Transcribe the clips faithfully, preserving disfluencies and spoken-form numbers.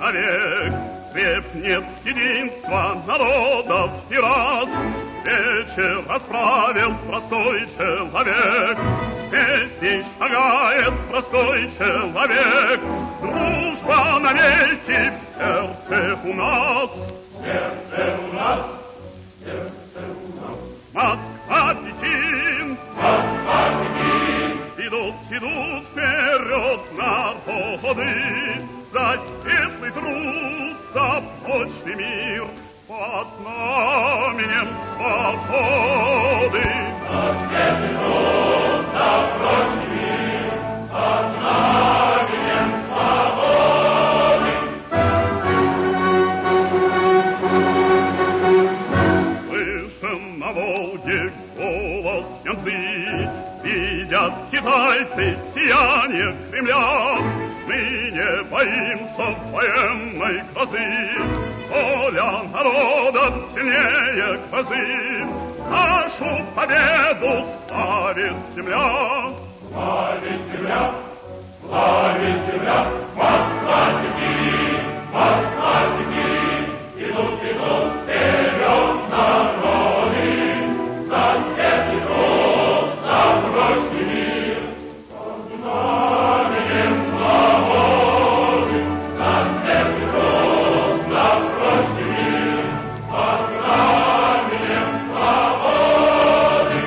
человек. Крепнет единство народов и рас. Вечер расправил простой человек. С песней шагает простой человек. Дружба навеки в сердце у нас. В сердце у нас, в сердце у нас. Москва, Пекин, Москва, Пекин. Идут, идут вперед народы. За светлый труд, за прочный мир. Под знаменем свободы. За светлый труд, за прочный мир. Под знаменем свободы. Слышен на Волге голос Янцзы. Видят китайцы сияние Кремля. Мы не боимся военной грозы. Воля народа сильнее грозы. Нашу победу славит земля. Славит земля, славит земля. Москва, Пекин, Москва, Пекин. Идут, идут вперед народы. За светлый труд, за прочный мир. Под знаменем свободы. За светлый труд, за прочный мир. Под знаменем свободы.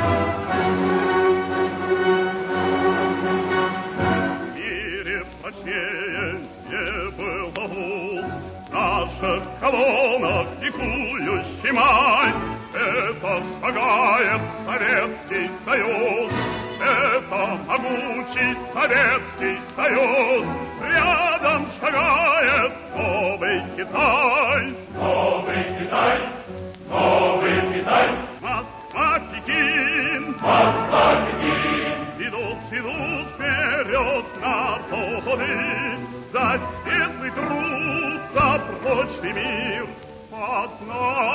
В мире прочнее не было уз. В наших колоннах ликующий май. Это шагает Советский Союз. Это могучий Советский Союз. Рядом шагает новый Китай. Новый Китай, новый Китай. Москва, Пекин. Москва, Пекин. Идут, идут вперед народы. За светлый труд, за прочный мир. Под знаменем